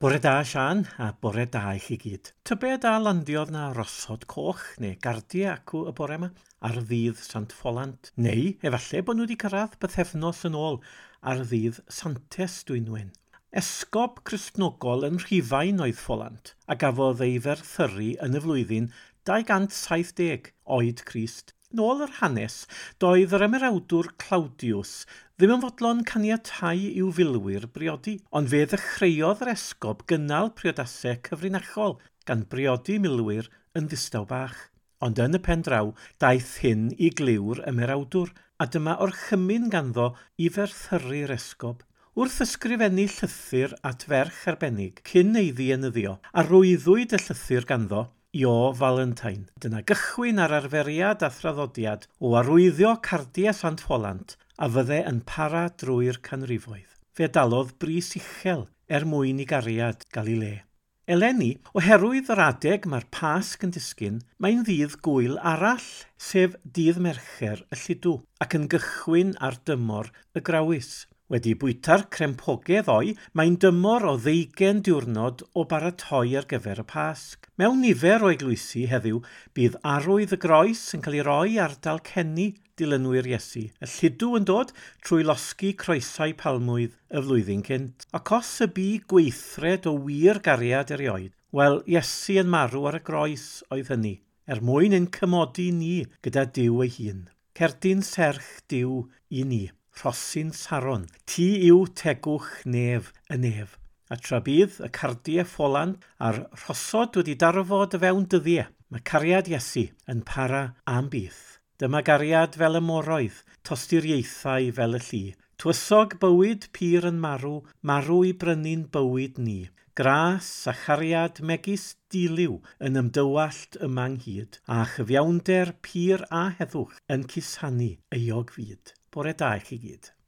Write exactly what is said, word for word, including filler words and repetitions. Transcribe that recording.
Bore da, Sian, a bore da i chi gyd. Tybed a landiodd na rosod coch neu gardiau acw y bore yma ar ddydd Sant Ffolant? Neu, efallai bod nhw wedi cyrraedd bythefnos yn ôl ar ddydd Santes Dwynwen. Esgob Cristnogol yn Rhufain oedd Ffolant, a gafodd ei ferthyru yn y flwyddyn dau gant saith deg oed Crist. Nôl yr hanes, doedd yr ymerawdwr Claudius ddim yn fodlon caniatáu i'w filwyr briodi, ond fe ddechreuodd yr esgob gynnal priodasau cyfrinachol gan briodi milwyr yn ddistaw bach. Ond yn y pen draw, daeth hyn i gliw'r ymerawdwr, a dyma orchymyn ganddo i ferthyru'r esgob. Wrth ysgrifennu llythyr at ferch arbennig cyn eiddi enyddio, a rwyddwyd y llythyr ganddo, Io Valentine. Dyna gychwyn ar arferiad a thraddodiad o arwyddio cardiau Sant Ffolant a fydde yn para drwy'r canrifoedd. Fe dalodd bris uchel er mwyn i gariad gael ei le. Eleni, oherwydd yr adeg mae'r Pasg yn disgyn, mae'n ddydd gwyl arall, sef dydd Mercher y Lludw, ac yn gychwyn ar dymor y Grawys. Wedi bwyta'r crempogedd o'i, mae'n dymor o ddeugain diwrnod o baratoi ar gyfer y Pasg. Mewn nifer o eglwysi heddiw, bydd arwydd y groes yn cael ei roi ar dalcenni dilynwyr Iesu. Y Lludw yn dod trwy losgi croesau palmwydd y flwyddyn cynt. Ac os y bu gweithred o wir gariad erioed, wel, Iesu yn marw ar y groes oedd hynny, er mwyn ein cymodi ni gyda Duw ei hun. Cerdyn serch Duw i ni. Rhosyn Saron, ti yw tegwch nef y nef. A tra bydd y cardiau Ffolant a'r rhosod wedi darfod y fewn dyddiau, mae cariad Iesu yn para am byth. Dyma gariad fel y moroedd, tosturiaethau fel y llu. Twysog bywyd pyr yn marw, marw i brynu'n bywyd ni. Gras a chariad megis diliw yn ymdywallt ymanghyd, a chyfiawnder pyr a heddwch yn cusanu euog fyd. Bore da i chi gyd.